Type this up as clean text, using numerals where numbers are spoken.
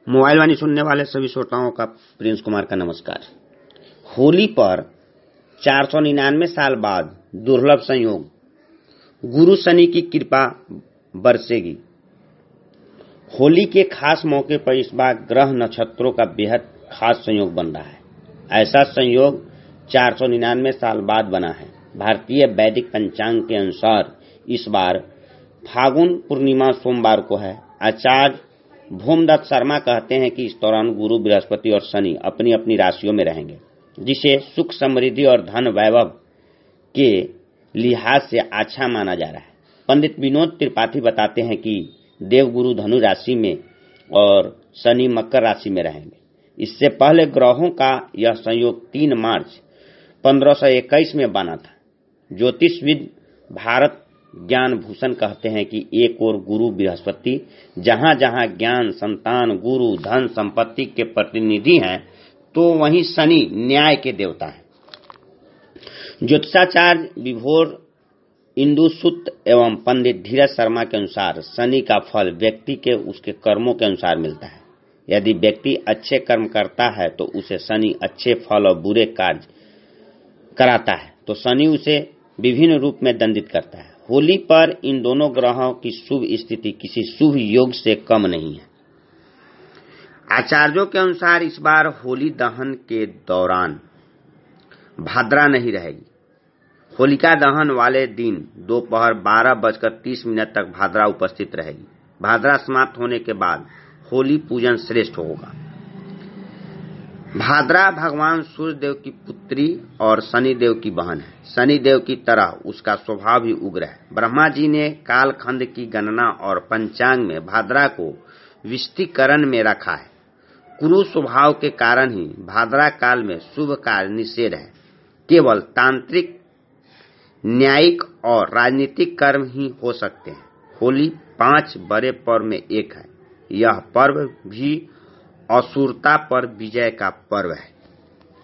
Mobile वाणी सुनने वाले सभी श्रोताओं का प्रिंस कुमार का नमस्कार। होली पर 499 साल बाद दुर्लभ संयोग, गुरु शनि की कृपा बरसेगी। होली के खास मौके पर इस बार ग्रह नक्षत्रों का बेहद खास संयोग बन रहा है। ऐसा संयोग 499 साल बाद बना है। भारतीय वैदिक पंचांग के अनुसार इस बार फागुन पूर्णिमा सोमवार को है। आचार्य भूमदत्त शर्मा कहते हैं कि इस दौरान गुरु, बृहस्पति और शनि अपनी अपनी राशियों में रहेंगे, जिसे सुख, समृद्धि और धन वैभव के लिहाज से अच्छा माना जा रहा है। पंडित विनोद त्रिपाठी बताते हैं कि देवगुरु धनु राशि में और शनि मकर राशि में रहेंगे। इससे पहले ग्रहों का यह संयोग 3 मार्च 1521 में बना था। ज्योतिषविद भारत ज्ञान भूषण कहते हैं कि एक और गुरु बृहस्पति जहां जहां ज्ञान, संतान, गुरु, धन, संपत्ति के प्रतिनिधि हैं, तो वहीं शनि न्याय के देवता हैं। ज्योतिषाचार्य विभोर इंदु सूत एवं पंडित धीरज शर्मा के अनुसार शनि का फल व्यक्ति के उसके कर्मों के अनुसार मिलता है। यदि व्यक्ति अच्छे कर्म करता है तो उसे शनि अच्छे फल और बुरे कार्य कराता है तो शनि उसे विभिन्न रूप में दंडित करता है। होली पर इन दोनों ग्रहों की शुभ स्थिति किसी शुभ योग से कम नहीं है। आचार्यों के अनुसार इस बार होली दहन के दौरान भाद्रा नहीं रहेगी। होलिका दहन वाले दिन दोपहर 12:30 तक भाद्रा उपस्थित रहेगी। भाद्रा समाप्त होने के बाद होली पूजन श्रेष्ठ होगा। भाद्रा भगवान सूर्य देव की पुत्री और शनि देव की बहन है। शनि देव की तरह उसका स्वभाव भी उग्र है। ब्रह्मा जी ने कालखंड की गणना और पंचांग में भाद्रा को विष्टिकरण में रखा है। कुरु स्वभाव के कारण ही भाद्रा काल में शुभ कार्य निषेध है। केवल तांत्रिक, न्यायिक और राजनीतिक कर्म ही हो सकते हैं। होली 5 बड़े पर्व में एक है। यह पर्व भी असुरता पर विजय का पर्व है।